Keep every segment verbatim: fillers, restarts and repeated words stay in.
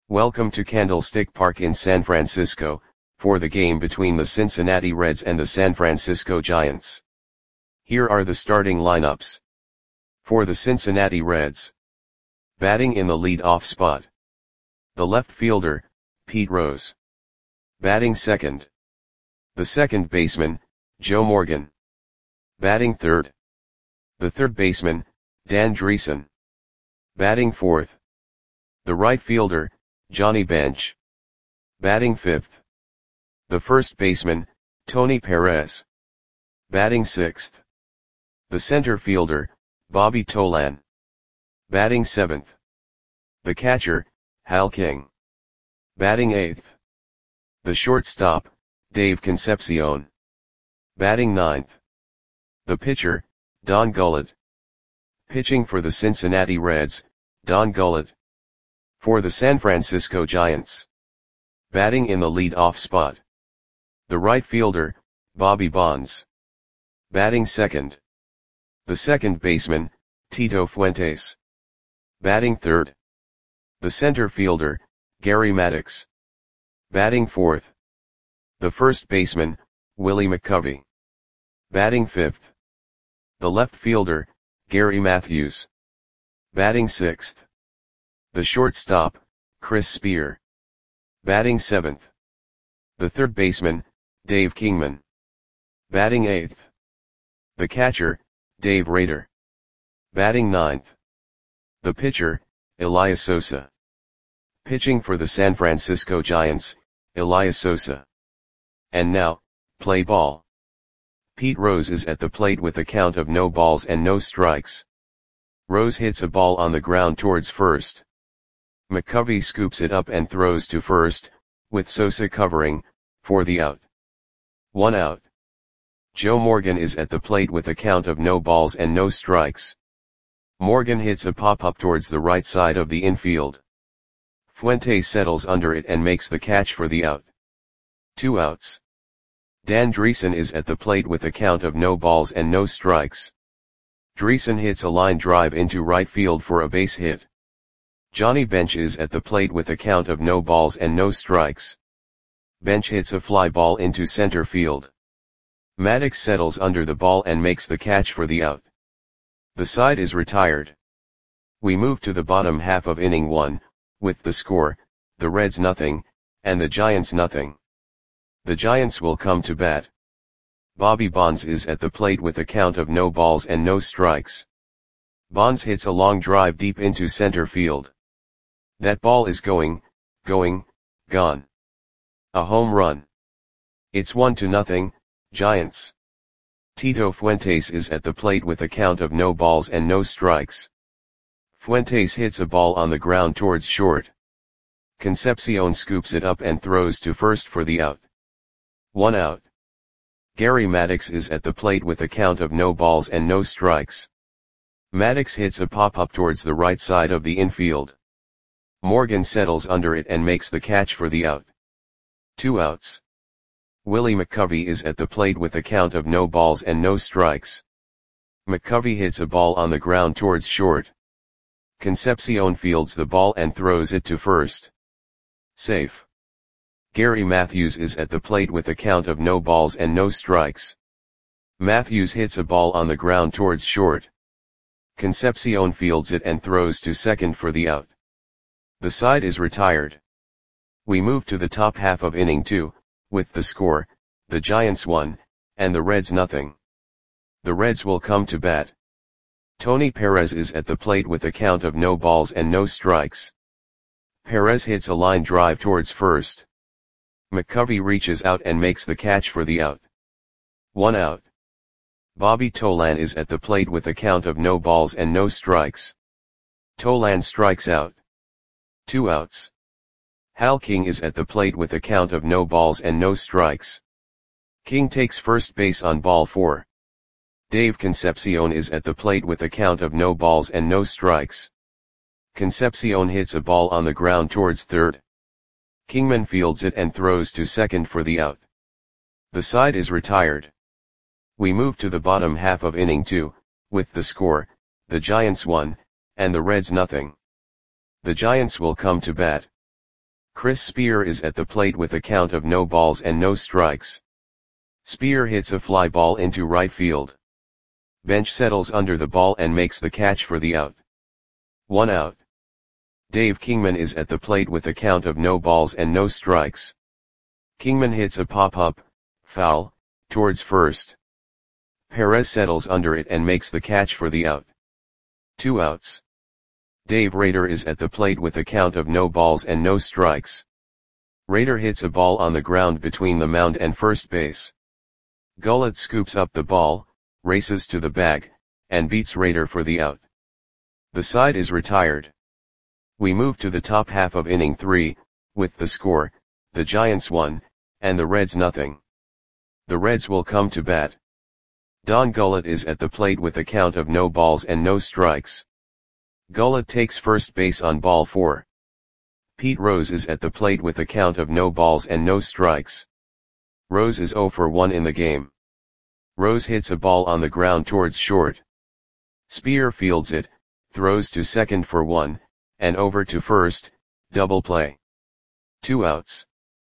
Welcome to Candlestick Park in San Francisco, for the game between the Cincinnati Reds and the San Francisco Giants. Here are the starting lineups. For the Cincinnati Reds. Batting in the lead-off spot. The left fielder, Pete Rose. Batting second. The second baseman, Joe Morgan. Batting third. The third baseman, Dan Driessen. Batting fourth. The right fielder, Johnny Bench. Batting fifth. The first baseman, Tony Perez. Batting sixth. The center fielder, Bobby Tolan. Batting seventh. The catcher, Hal King. Batting eighth. The shortstop, Dave Concepcion. Batting ninth. The pitcher, Don Gullett. Pitching for the Cincinnati Reds, Don Gullett. For the San Francisco Giants. Batting in the lead-off spot. The right fielder, Bobby Bonds. Batting second. The second baseman, Tito Fuentes. Batting third. The center fielder, Gary Maddox. Batting fourth. The first baseman, Willie McCovey. Batting fifth. The left fielder, Gary Matthews. Batting sixth. The shortstop, Chris Spear. Batting seventh. The third baseman, Dave Kingman. Batting eighth. The catcher, Dave Rader. Batting ninth. The pitcher, Elias Sosa. Pitching for the San Francisco Giants, Elias Sosa. And now, play ball. Pete Rose is at the plate with a count of no balls and no strikes. Rose hits a ball on the ground towards first. McCovey scoops it up and throws to first, with Sosa covering, for the out. One out. Joe Morgan is at the plate with a count of no balls and no strikes. Morgan hits a pop-up towards the right side of the infield. Fuentes settles under it and makes the catch for the out. Two outs. Dan Driessen is at the plate with a count of no balls and no strikes. Driessen hits a line drive into right field for a base hit. Johnny Bench is at the plate with a count of no balls and no strikes. Bench hits a fly ball into center field. Maddox settles under the ball and makes the catch for the out. The side is retired. We move to the bottom half of inning one, with the score, the Reds nothing, and the Giants nothing. The Giants will come to bat. Bobby Bonds is at the plate with a count of no balls and no strikes. Bonds hits a long drive deep into center field. That ball is going, going, gone. A home run. It's one to nothing, Giants. Tito Fuentes is at the plate with a count of no balls and no strikes. Fuentes hits a ball on the ground towards short. Concepcion scoops it up and throws to first for the out. One out. Gary Maddox is at the plate with a count of no balls and no strikes. Maddox hits a pop-up towards the right side of the infield. Morgan settles under it and makes the catch for the out. Two outs. Willie McCovey is at the plate with a count of no balls and no strikes. McCovey hits a ball on the ground towards short. Concepcion fields the ball and throws it to first. Safe. Gary Matthews is at the plate with a count of no balls and no strikes. Matthews hits a ball on the ground towards short. Concepcion fields it and throws to second for the out. The side is retired. We move to the top half of inning two, with the score, the Giants one, and the Reds nothing. The Reds will come to bat. Tony Perez is at the plate with a count of no balls and no strikes. Perez hits a line drive towards first. McCovey reaches out and makes the catch for the out. One out. Bobby Tolan is at the plate with a count of no balls and no strikes. Tolan strikes out. Two outs. Hal King is at the plate with a count of no balls and no strikes. King takes first base on ball four. Dave Concepcion is at the plate with a count of no balls and no strikes. Concepcion hits a ball on the ground towards third. Kingman fields it and throws to second for the out. The side is retired. We move to the bottom half of inning two, with the score, the Giants one, and the Reds nothing. The Giants will come to bat. Chris Spear is at the plate with a count of no balls and no strikes. Spear hits a fly ball into right field. Bench settles under the ball and makes the catch for the out. One out. Dave Kingman is at the plate with a count of no balls and no strikes. Kingman hits a pop-up, foul, towards first. Perez settles under it and makes the catch for the out. Two outs. Dave Rader is at the plate with a count of no balls and no strikes. Rader hits a ball on the ground between the mound and first base. Gullett scoops up the ball, races to the bag, and beats Rader for the out. The side is retired. We move to the top half of inning three, with the score, the Giants one, and the Reds nothing. The Reds will come to bat. Don Gullett is at the plate with a count of no balls and no strikes. Gullett takes first base on ball four. Pete Rose is at the plate with a count of no balls and no strikes. Rose is oh for one in the game. Rose hits a ball on the ground towards short. Spear fields it, throws to second for one, and over to first, double play. Two outs.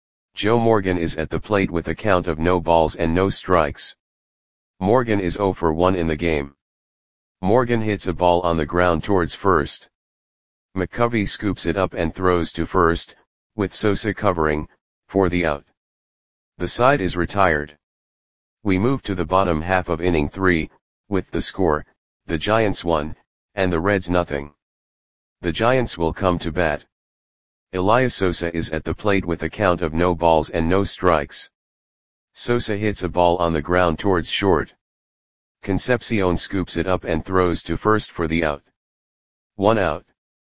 Joe Morgan is at the plate with a count of no balls and no strikes. Morgan is oh for one in the game. Morgan hits a ball on the ground towards first. McCovey scoops it up and throws to first, with Sosa covering, for the out. The side is retired. We move to the bottom half of inning three, with the score, the Giants one, and the Reds nothing. The Giants will come to bat. Elias Sosa is at the plate with a count of no balls and no strikes. Sosa hits a ball on the ground towards short. Concepcion scoops it up and throws to first for the out. One out.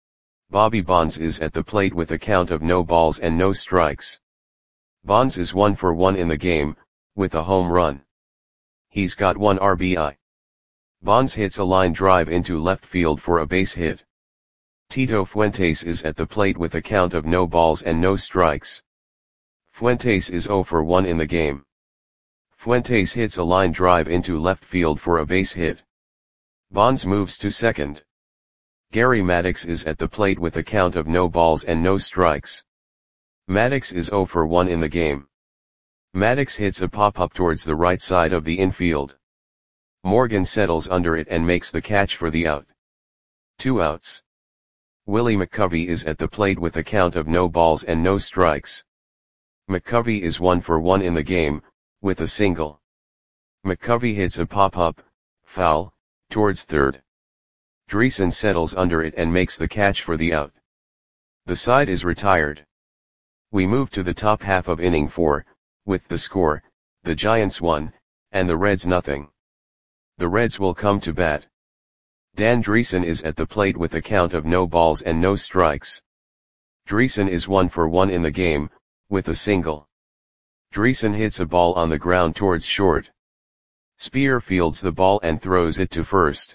Bobby Bonds is at the plate with a count of no balls and no strikes. Bonds is one for one in the game, with a home run. He's got one R B I. Bonds hits a line drive into left field for a base hit. Tito Fuentes is at the plate with a count of no balls and no strikes. Fuentes is oh for one in the game. Fuentes hits a line drive into left field for a base hit. Bonds moves to second. Gary Maddox is at the plate with a count of no balls and no strikes. Maddox is oh for one in the game. Maddox hits a pop-up towards the right side of the infield. Morgan settles under it and makes the catch for the out. Two outs. Willie McCovey is at the plate with a count of no balls and no strikes. McCovey is one for one in the game, with a single. McCovey hits a pop-up, foul, towards third. Dreesen settles under it and makes the catch for the out. The side is retired. We move to the top half of inning four, with the score, the Giants one, and the Reds nothing. The Reds will come to bat. Dan Dreesen is at the plate with a count of no balls and no strikes. Dreesen is one for one in the game, with a single. Dreesen hits a ball on the ground towards short. Spear fields the ball and throws it to first.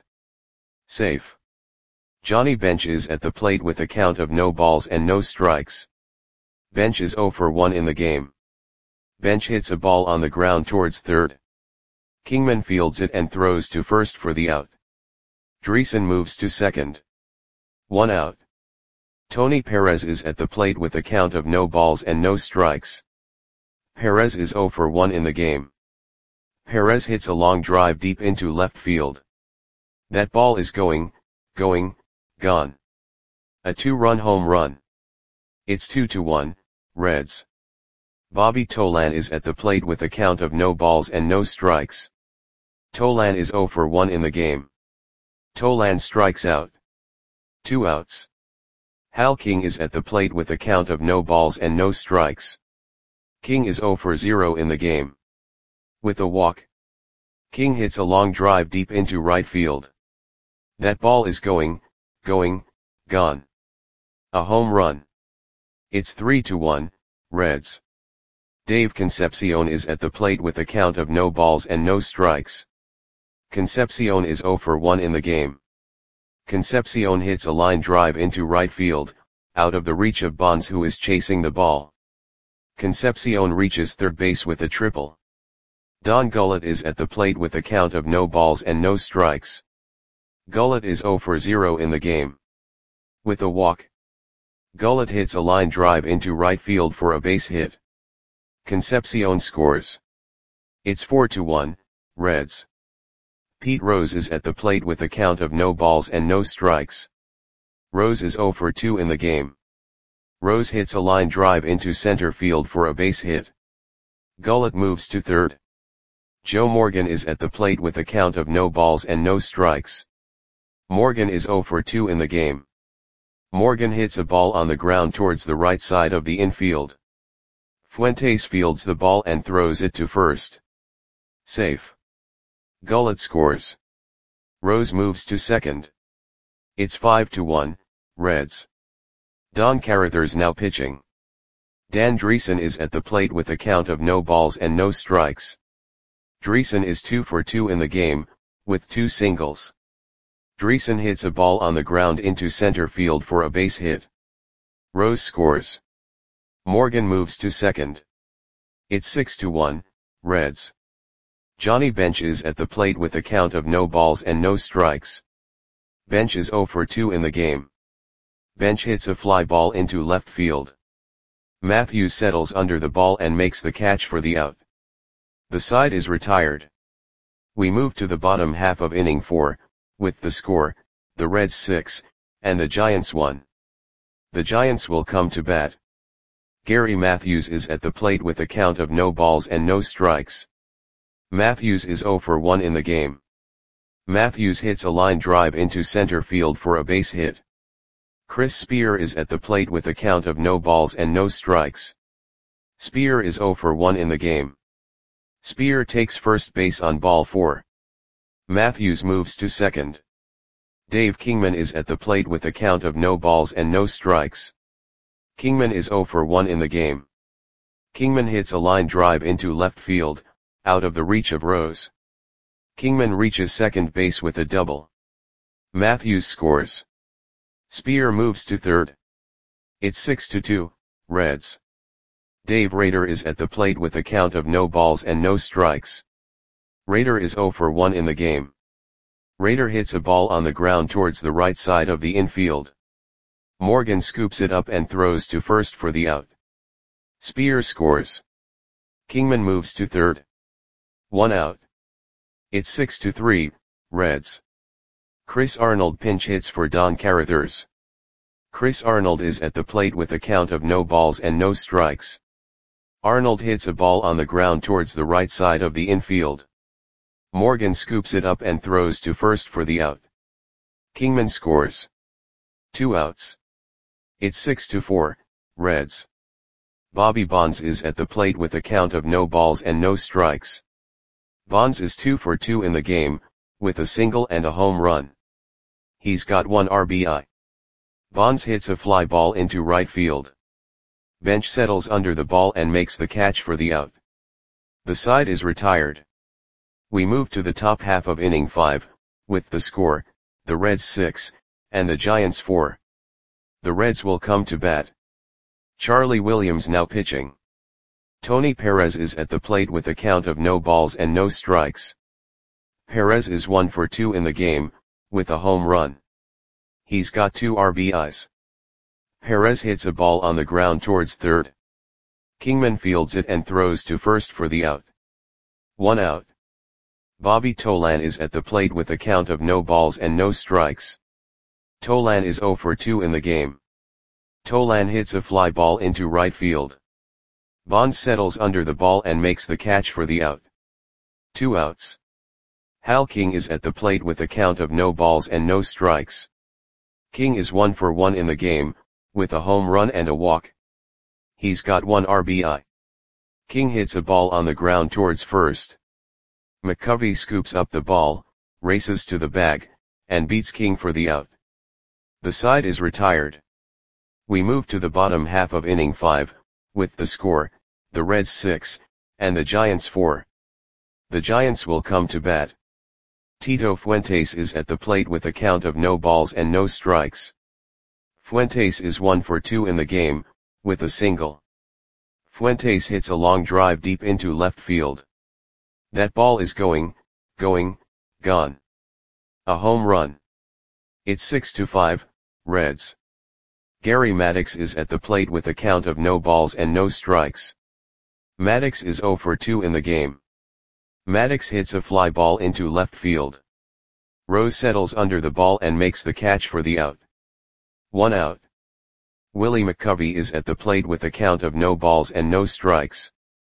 Safe. Johnny Bench is at the plate with a count of no balls and no strikes. Bench is oh for one in the game. Bench hits a ball on the ground towards third. Kingman fields it and throws to first for the out. Dreesen moves to second. One out. Tony Perez is at the plate with a count of no balls and no strikes. Perez is oh for one in the game. Perez hits a long drive deep into left field. That ball is going, going, gone. A two-run home run. It's two to one, Reds. Bobby Tolan is at the plate with a count of no balls and no strikes. Tolan is oh for one in the game. Tolan strikes out. Two outs. Hal King is at the plate with a count of no balls and no strikes. King is oh for zero in the game. With a walk. King hits a long drive deep into right field. That ball is going, going, gone. A home run. It's three to one, Reds. Dave Concepcion is at the plate with a count of no balls and no strikes. Concepcion is oh for one in the game. Concepcion hits a line drive into right field, out of the reach of Bonds, who is chasing the ball. Concepcion reaches third base with a triple. Don Gullett is at the plate with a count of no balls and no strikes. Gullett is oh for zero in the game. With a walk. Gullit hits a line drive into right field for a base hit. Concepcion scores. It's four to one, Reds. Pete Rose is at the plate with a count of no balls and no strikes. Rose is zero for two in the game. Rose hits a line drive into center field for a base hit. Gullit moves to third. Joe Morgan is at the plate with a count of no balls and no strikes. Morgan is zero for two in the game. Morgan hits a ball on the ground towards the right side of the infield. Fuentes fields the ball and throws it to first. Safe. Gullit scores. Rose moves to second. It's five to one, Reds. Don Carruthers now pitching. Dan Dreesen is at the plate with a count of no balls and no strikes. Dreesen is two for two in the game, with two singles. Dreesen hits a ball on the ground into center field for a base hit. Rose scores. Morgan moves to second. It's six to one, Reds. Johnny Bench is at the plate with a count of no balls and no strikes. Bench is zero for two in the game. Bench hits a fly ball into left field. Matthews settles under the ball and makes the catch for the out. The side is retired. We move to the bottom half of inning four, with the score, the Reds six, and the Giants one. The Giants will come to bat. Gary Matthews is at the plate with a count of no balls and no strikes. Matthews is zero for one in the game. Matthews hits a line drive into center field for a base hit. Chris Spear is at the plate with a count of no balls and no strikes. Spear is zero for one in the game. Spear takes first base on ball four. Matthews moves to second. Dave Kingman is at the plate with a count of no balls and no strikes. Kingman is zero for one in the game. Kingman hits a line drive into left field, out of the reach of Rose. Kingman reaches second base with a double. Matthews scores. Spear moves to third. It's six to two, Reds. Dave Rader is at the plate with a count of no balls and no strikes. Rader is zero for one in the game. Rader hits a ball on the ground towards the right side of the infield. Morgan scoops it up and throws to first for the out. Spear scores. Kingman moves to third. One out. It's six to three, Reds. Chris Arnold pinch hits for Don Carruthers. Chris Arnold is at the plate with a count of no balls and no strikes. Arnold hits a ball on the ground towards the right side of the infield. Morgan scoops it up and throws to first for the out. Kingman scores. Two outs. It's six to four, Reds. Bobby Bonds is at the plate with a count of no balls and no strikes. Bonds is two for two in the game, with a single and a home run. He's got one R B I. Bonds hits a fly ball into right field. Bench settles under the ball and makes the catch for the out. The side is retired. We move to the top half of inning five, with the score, the Reds six, and the Giants four. The Reds will come to bat. Charlie Williams now pitching. Tony Perez is at the plate with a count of no balls and no strikes. Perez is one for two in the game, with a home run. He's got two R B Is. Perez hits a ball on the ground towards third. Kingman fields it and throws to first for the out. One out. Bobby Tolan is at the plate with a count of no balls and no strikes. Tolan is zero for two in the game. Tolan hits a fly ball into right field. Bonds settles under the ball and makes the catch for the out. Two outs. Hal King is at the plate with a count of no balls and no strikes. King is one for one in the game, with a home run and a walk. He's got one R B I. King hits a ball on the ground towards first. McCovey scoops up the ball, races to the bag, and beats King for the out. The side is retired. We move to the bottom half of inning five, with the score, the Reds six, and the Giants four. The Giants will come to bat. Tito Fuentes is at the plate with a count of no balls and no strikes. Fuentes is one for two in the game, with a single. Fuentes hits a long drive deep into left field. That ball is going, going, gone. A home run. It's six to five, Reds. Gary Maddox is at the plate with a count of no balls and no strikes. Maddox is zero for two in the game. Maddox hits a fly ball into left field. Rose settles under the ball and makes the catch for the out. One out. Willie McCovey is at the plate with a count of no balls and no strikes.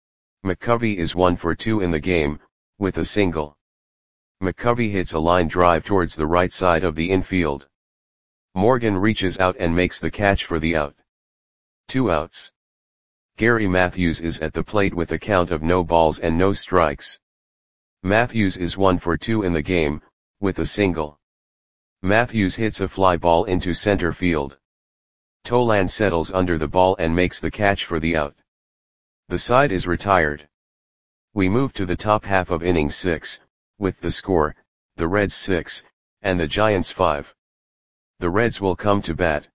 McCovey is one for two in the game, with a single. McCovey hits a line drive towards the right side of the infield. Morgan reaches out and makes the catch for the out. Two outs. Gary Matthews is at the plate with a count of no balls and no strikes. Matthews is one for two in the game, with a single. Matthews hits a fly ball into center field. Tolan settles under the ball and makes the catch for the out. The side is retired. We move to the top half of inning six, with the score, the Reds six, and the Giants five. The Reds will come to bat.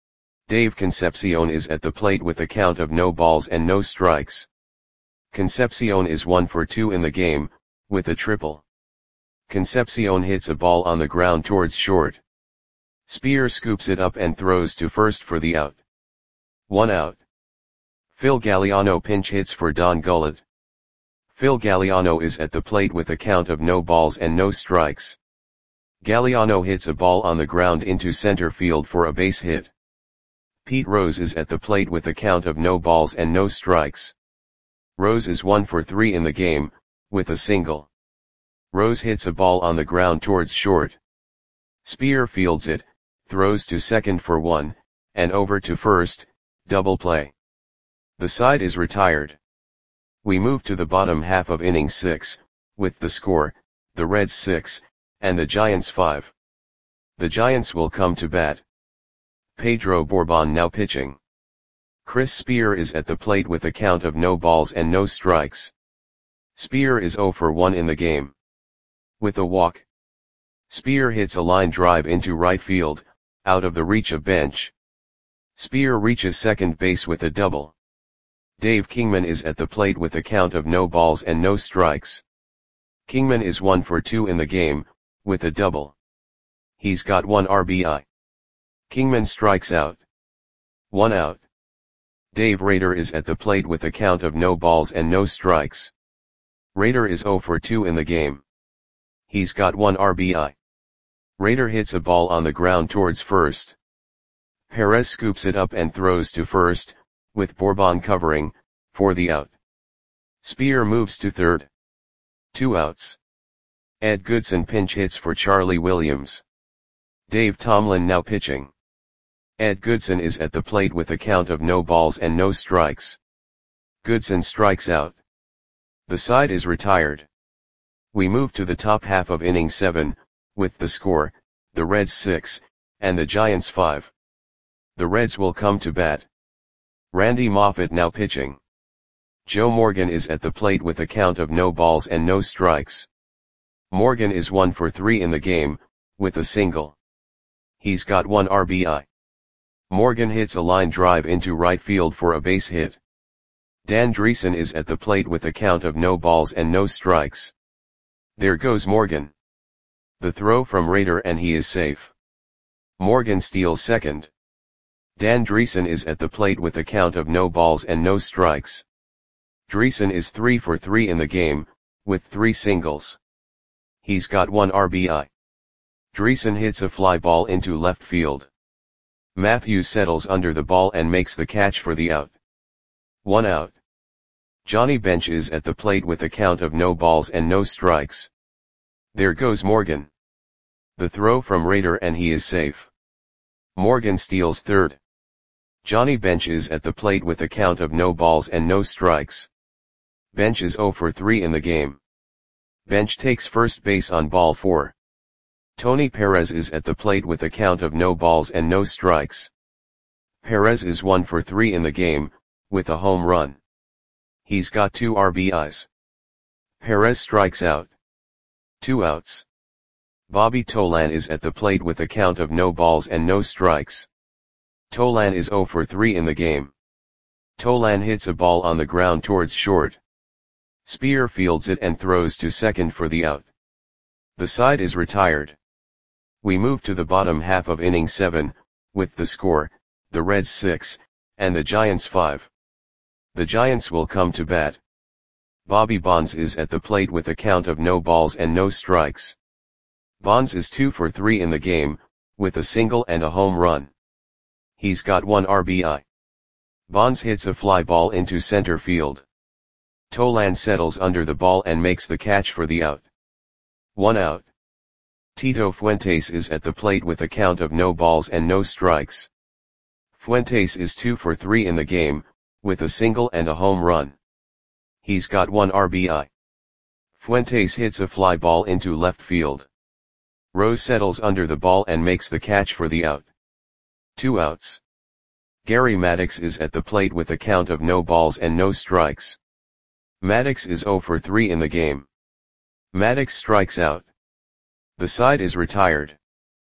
Dave Concepcion is at the plate with a count of no balls and no strikes. Concepcion is one for two in the game, with a triple. Concepcion hits a ball on the ground towards short. Spear scoops it up and throws to first for the out. One out. Phil Galliano pinch hits for Don Gullett. Phil Galliano is at the plate with a count of no balls and no strikes. Galliano hits a ball on the ground into center field for a base hit. Pete Rose is at the plate with a count of no balls and no strikes. Rose is one for three in the game, with a single. Rose hits a ball on the ground towards short. Spear fields it, throws to second for one, and over to first, double play. The side is retired. We move to the bottom half of inning six, with the score, the Reds six, and the Giants five. The Giants will come to bat. Pedro Bourbon now pitching. Chris Spear is at the plate with a count of no balls and no strikes. Spear is zero for one in the game. With a walk. Spear hits a line drive into right field, out of the reach of bench. Spear reaches second base with a double. Dave Kingman is at the plate with a count of no balls and no strikes. Kingman is one for two in the game, with a double. He's got one R B I. Kingman strikes out. One out. Dave Rader is at the plate with a count of no balls and no strikes. Rader is zero for two in the game. He's got one R B I. Rader hits a ball on the ground towards first. Perez scoops it up and throws to first, with Bourbon covering, for the out. Spear moves to third. Two outs. Ed Goodson pinch hits for Charlie Williams. Dave Tomlin now pitching. Ed Goodson is at the plate with a count of no balls and no strikes. Goodson strikes out. The side is retired. We move to the top half of inning seven, with the score, the Reds six, and the Giants five. The Reds will come to bat. Randy Moffett now pitching. Joe Morgan is at the plate with a count of no balls and no strikes. Morgan is one for three in the game, with a single. He's got one R B I. Morgan hits a line drive into right field for a base hit. Dan Dreesen is at the plate with a count of no balls and no strikes. There goes Morgan. The throw from Rader and he is safe. Morgan steals second. Dan Dreesen is at the plate with a count of no balls and no strikes. Dreesen is three for three in the game, with three singles. He's got one R B I. Dreesen hits a fly ball into left field. Matthews settles under the ball and makes the catch for the out. One out. Johnny Bench is at the plate with a count of no balls and no strikes. There goes Morgan. The throw from Rader and he is safe. Morgan steals third. Johnny Bench is at the plate with a count of no balls and no strikes. Bench is zero for three in the game. Bench takes first base on ball four. Tony Perez is at the plate with a count of no balls and no strikes. Perez is one for three in the game, with a home run. He's got two R B Is. Perez strikes out. Two outs. Bobby Tolan is at the plate with a count of no balls and no strikes. Tolan is zero for three in the game. Tolan hits a ball on the ground towards short. Spear fields it and throws to second for the out. The side is retired. We move to the bottom half of inning seven, with the score, the Reds six, and the Giants five. The Giants will come to bat. Bobby Bonds is at the plate with a count of no balls and no strikes. Bonds is two for three in the game, with a single and a home run. He's got one R B I. Bonds hits a fly ball into center field. Tolan settles under the ball and makes the catch for the out. One out. Tito Fuentes is at the plate with a count of no balls and no strikes. Fuentes is two for three in the game, with a single and a home run. He's got one R B I. Fuentes hits a fly ball into left field. Rose settles under the ball and makes the catch for the out. Two outs. Gary Maddox is at the plate with a count of no balls and no strikes. Maddox is zero for three in the game. Maddox strikes out. The side is retired.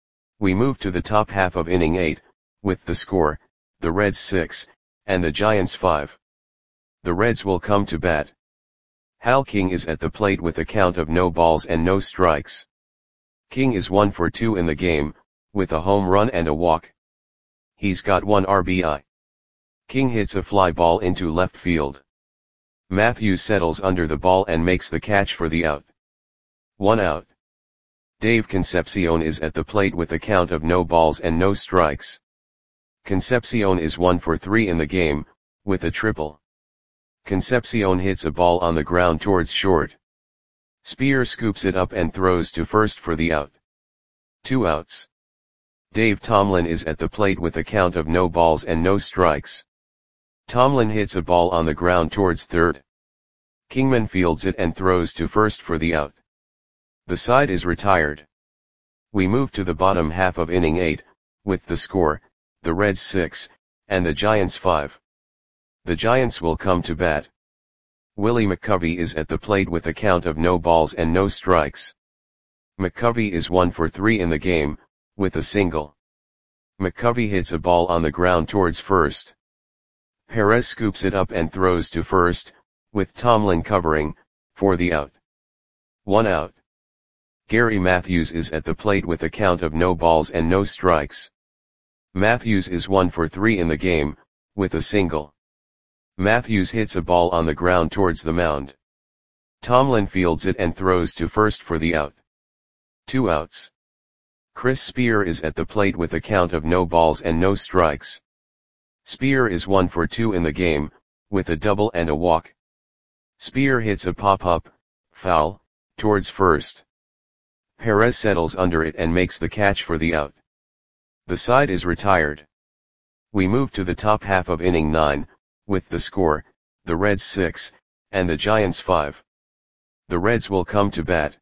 We move to the top half of inning eight, with the score, the Reds six, and the Giants five. The Reds will come to bat. Hal King is at the plate with a count of no balls and no strikes. King is one for two in the game, with a home run and a walk. He's got one R B I. King hits a fly ball into left field. Matthews settles under the ball and makes the catch for the out. One out. Dave Concepcion is at the plate with a count of no balls and no strikes. Concepcion is one for three in the game, with a triple. Concepcion hits a ball on the ground towards short. Spear scoops it up and throws to first for the out. Two outs. Dave Tomlin is at the plate with a count of no balls and no strikes. Tomlin hits a ball on the ground towards third. Kingman fields it and throws to first for the out. The side is retired. We move to the bottom half of inning eight, with the score, the Reds six, and the Giants five. The Giants will come to bat. Willie McCovey is at the plate with a count of no balls and no strikes. McCovey is one for three in the game, with a single. McCovey hits a ball on the ground towards first. Perez scoops it up and throws to first, with Tomlin covering, for the out. One out. Gary Matthews is at the plate with a count of no balls and no strikes. Matthews is one for three in the game, with a single. Matthews hits a ball on the ground towards the mound. Tomlin fields it and throws to first for the out. Two outs. Chris Spear is at the plate with a count of no balls and no strikes. Spear is one for two in the game, with a double and a walk. Spear hits a pop-up, foul, towards first. Perez settles under it and makes the catch for the out. The side is retired. We move to the top half of inning nine, with the score, the Reds six, and the Giants five. The Reds will come to bat.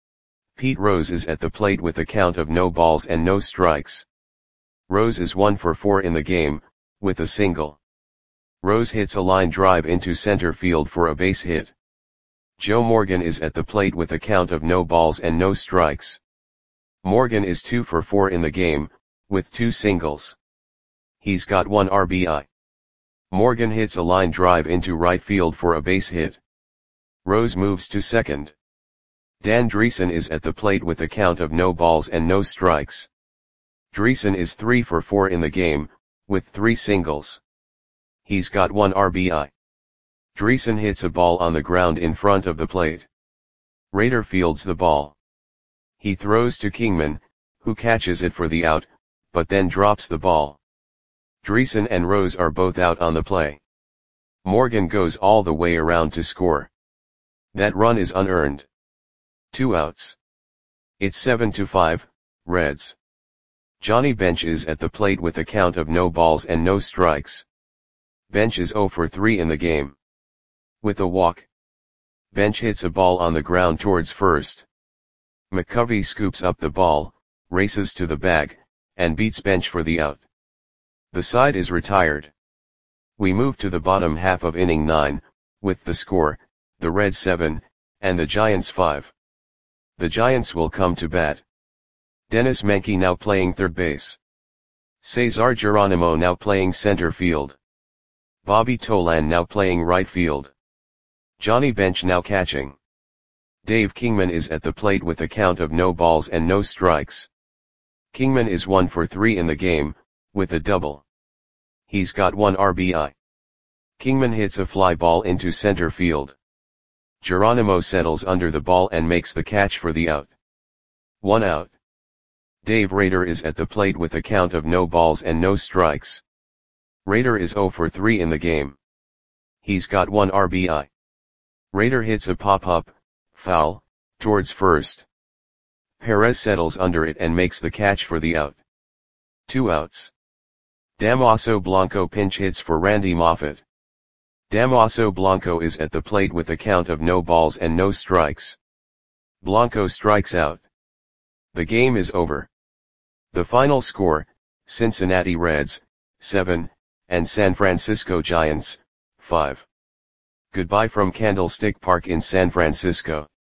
Pete Rose is at the plate with a count of no balls and no strikes. Rose is one for four in the game, with a single. Rose hits a line drive into center field for a base hit. Joe Morgan is at the plate with a count of no balls and no strikes. Morgan is two for four in the game, with two singles. He's got one R B I. Morgan hits a line drive into right field for a base hit. Rose moves to second. Dan Dreesen is at the plate with a count of no balls and no strikes. Dreesen is three for four in the game, with three singles. He's got one R B I. Dreesen hits a ball on the ground in front of the plate. Rader fields the ball. He throws to Kingman, who catches it for the out, but then drops the ball. Dreesen and Rose are both out on the play. Morgan goes all the way around to score. That run is unearned. Two outs. It's seven to five, Reds. Johnny Bench is at the plate with a count of no balls and no strikes. Bench is zero for three in the game. With a walk. Bench hits a ball on the ground towards first. McCovey scoops up the ball, races to the bag, and beats Bench for the out. The side is retired. We move to the bottom half of inning nine, with the score, the Reds seven, and the Giants five. The Giants will come to bat. Dennis Menke now playing third base. Cesar Geronimo now playing center field. Bobby Tolan now playing right field. Johnny Bench now catching. Dave Kingman is at the plate with a count of no balls and no strikes. Kingman is one for three in the game, with a double. He's got one R B I. Kingman hits a fly ball into center field. Geronimo settles under the ball and makes the catch for the out. One out. Dave Rader is at the plate with a count of no balls and no strikes. Rader is zero for three in the game. He's got one R B I. Rader hits a pop-up, foul, towards first. Perez settles under it and makes the catch for the out. Two outs. Damaso Blanco pinch hits for Randy Moffett. Damaso Blanco is at the plate with a count of no balls and no strikes. Blanco strikes out. The game is over. The final score, Cincinnati Reds, seven, and San Francisco Giants, five. Goodbye from Candlestick Park in San Francisco.